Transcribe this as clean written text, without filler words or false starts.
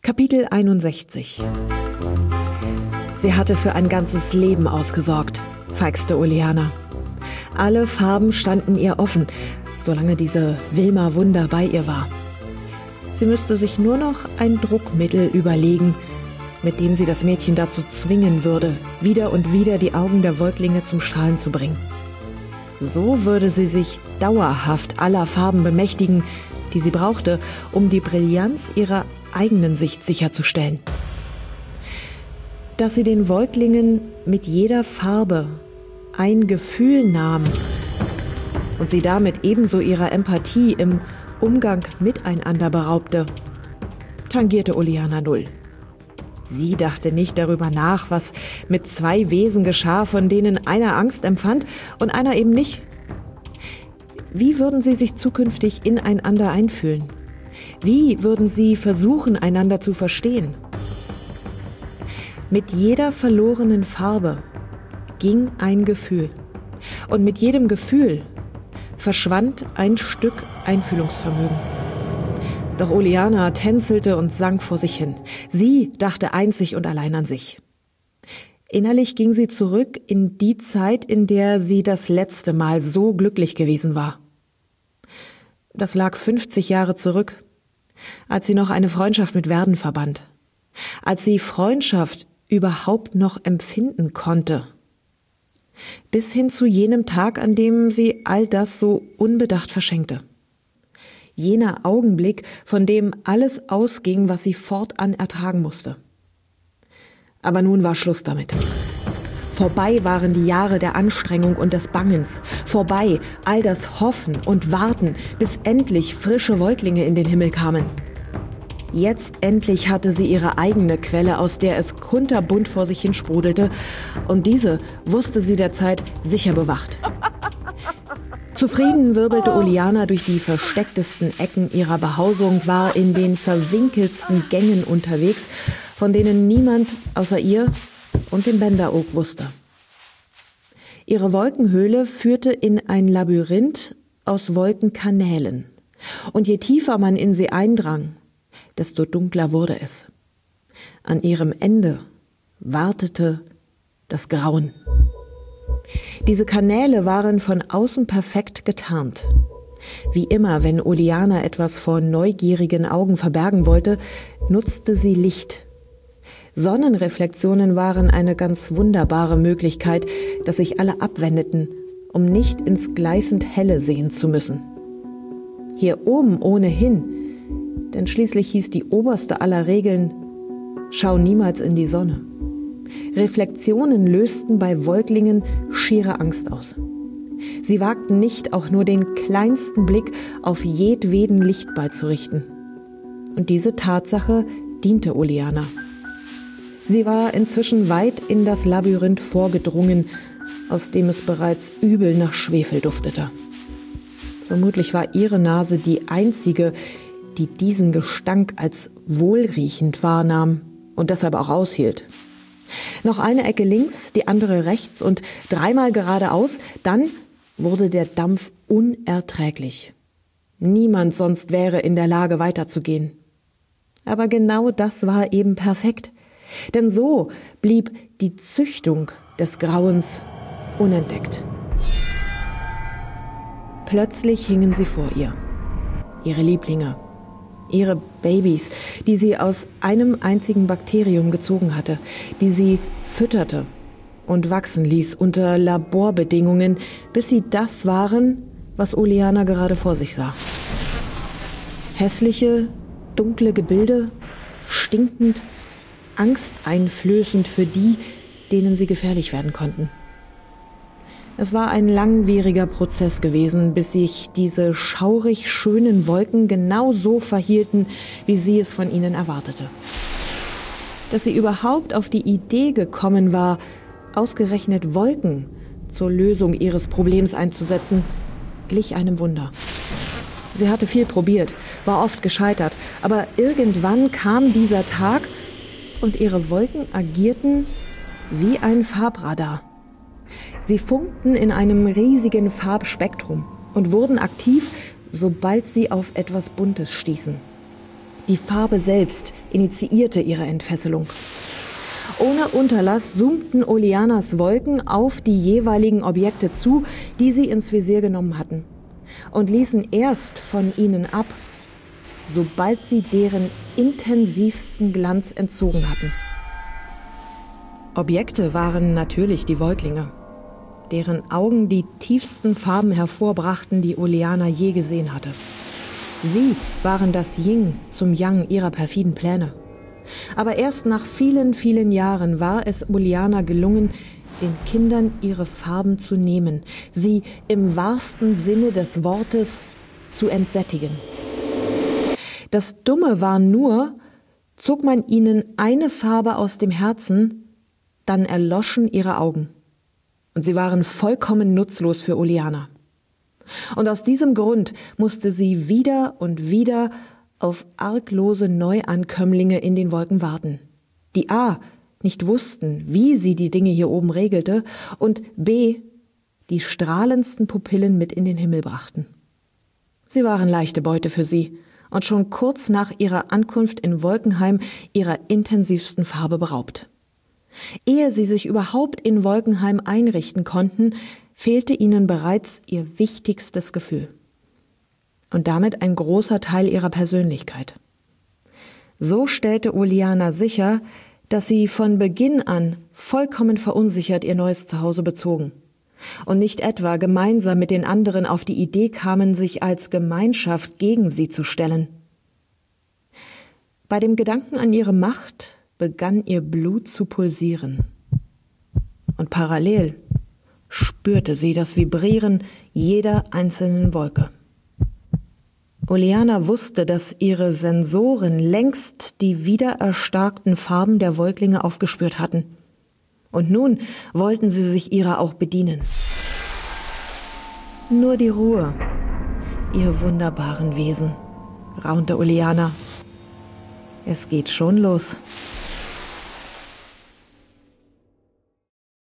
Kapitel 61. Sie hatte für ein ganzes Leben ausgesorgt, feixte Oleana. Alle Farben standen ihr offen, solange diese Wilma Wunder bei ihr war. Sie müsste sich nur noch ein Druckmittel überlegen, mit dem sie das Mädchen dazu zwingen würde, wieder und wieder die Augen der Säuglinge zum Strahlen zu bringen. So würde sie sich dauerhaft aller Farben bemächtigen, die sie brauchte, um die Brillanz ihrer eigenen Sicht sicherzustellen. Dass sie den Säuglingen mit jeder Farbe ein Gefühl nahm und sie damit ebenso ihrer Empathie im Umgang miteinander beraubte, tangierte Oleana null. Sie dachte nicht darüber nach, was mit zwei Wesen geschah, von denen einer Angst empfand und einer eben nicht. Wie würden sie sich zukünftig ineinander einfühlen? Wie würden sie versuchen, einander zu verstehen? Mit jeder verlorenen Farbe ging ein Gefühl. Und mit jedem Gefühl verschwand ein Stück Einfühlungsvermögen. Doch Oleana tänzelte und sang vor sich hin. Sie dachte einzig und allein an sich. Innerlich ging sie zurück in die Zeit, in der sie das letzte Mal so glücklich gewesen war. Das lag 50 Jahre zurück, als sie noch eine Freundschaft mit Werden verband. Als sie Freundschaft überhaupt noch empfinden konnte. Bis hin zu jenem Tag, an dem sie all das so unbedacht verschenkte. Jener Augenblick, von dem alles ausging, was sie fortan ertragen musste. Aber nun war Schluss damit. Vorbei waren die Jahre der Anstrengung und des Bangens. Vorbei all das Hoffen und Warten, bis endlich frische Säuglinge in den Himmel kamen. Jetzt endlich hatte sie ihre eigene Quelle, aus der es kunterbunt vor sich hin sprudelte. Und diese wusste sie derzeit sicher bewacht. Zufrieden wirbelte Oleana durch die verstecktesten Ecken ihrer Behausung, war in den verwinkeltsten Gängen unterwegs, von denen niemand außer ihr und dem Bänderoog wusste. Ihre Wolkenhöhle führte in ein Labyrinth aus Wolkenkanälen. Und je tiefer man in sie eindrang, desto dunkler wurde es. An ihrem Ende wartete das Grauen. Diese Kanäle waren von außen perfekt getarnt. Wie immer, wenn Oleana etwas vor neugierigen Augen verbergen wollte, nutzte sie Licht. Sonnenreflexionen waren eine ganz wunderbare Möglichkeit, dass sich alle abwendeten, um nicht ins gleißend Helle sehen zu müssen. Hier oben ohnehin, denn schließlich hieß die oberste aller Regeln: Schau niemals in die Sonne. Reflexionen lösten bei Säuglingen schiere Angst aus. Sie wagten nicht, auch nur den kleinsten Blick auf jedweden Lichtball zu richten. Und diese Tatsache diente Oleana. Sie war inzwischen weit in das Labyrinth vorgedrungen, aus dem es bereits übel nach Schwefel duftete. Vermutlich war ihre Nase die einzige, die diesen Gestank als wohlriechend wahrnahm und deshalb auch aushielt. Noch eine Ecke links, die andere rechts und dreimal geradeaus, dann wurde der Dampf unerträglich. Niemand sonst wäre in der Lage, weiterzugehen. Aber genau das war eben perfekt. Denn so blieb die Züchtung des Grauens unentdeckt. Plötzlich hingen sie vor ihr. Ihre Lieblinge. Ihre Babys, die sie aus einem einzigen Bakterium gezogen hatte, die sie fütterte und wachsen ließ unter Laborbedingungen, bis sie das waren, was Oleana gerade vor sich sah. Hässliche, dunkle Gebilde, stinkend, angsteinflößend für die, denen sie gefährlich werden konnten. Es war ein langwieriger Prozess gewesen, bis sich diese schaurig schönen Wolken genau so verhielten, wie sie es von ihnen erwartete. Dass sie überhaupt auf die Idee gekommen war, ausgerechnet Wolken zur Lösung ihres Problems einzusetzen, glich einem Wunder. Sie hatte viel probiert, war oft gescheitert, aber irgendwann kam dieser Tag und ihre Wolken agierten wie ein Farbradar. Sie funkten in einem riesigen Farbspektrum und wurden aktiv, sobald sie auf etwas Buntes stießen. Die Farbe selbst initiierte ihre Entfesselung. Ohne Unterlass zoomten Oleanas Wolken auf die jeweiligen Objekte zu, die sie ins Visier genommen hatten, und ließen erst von ihnen ab, sobald sie deren intensivsten Glanz entzogen hatten. Objekte waren natürlich die Säuglinge, deren Augen die tiefsten Farben hervorbrachten, die Oleana je gesehen hatte. Sie waren das Yin zum Yang ihrer perfiden Pläne. Aber erst nach vielen, vielen Jahren war es Oleana gelungen, den Kindern ihre Farben zu nehmen, sie im wahrsten Sinne des Wortes zu entsättigen. Das Dumme war nur, zog man ihnen eine Farbe aus dem Herzen, dann erloschen ihre Augen. Und sie waren vollkommen nutzlos für Oleana. Und aus diesem Grund musste sie wieder und wieder auf arglose Neuankömmlinge in den Wolken warten, die a. nicht wussten, wie sie die Dinge hier oben regelte, und b. die strahlendsten Pupillen mit in den Himmel brachten. Sie waren leichte Beute für sie und schon kurz nach ihrer Ankunft in Wolkenheim ihrer intensivsten Farbe beraubt. Ehe sie sich überhaupt in Wolkenheim einrichten konnten, fehlte ihnen bereits ihr wichtigstes Gefühl. Und damit ein großer Teil ihrer Persönlichkeit. So stellte Oleana sicher, dass sie von Beginn an vollkommen verunsichert ihr neues Zuhause bezogen und nicht etwa gemeinsam mit den anderen auf die Idee kamen, sich als Gemeinschaft gegen sie zu stellen. Bei dem Gedanken an ihre Macht begann ihr Blut zu pulsieren. Und parallel spürte sie das Vibrieren jeder einzelnen Wolke. Oleana wusste, dass ihre Sensoren längst die wiedererstarkten Farben der Wolklinge aufgespürt hatten. Und nun wollten sie sich ihrer auch bedienen. Nur die Ruhe, ihr wunderbaren Wesen, raunte Oleana. Es geht schon los.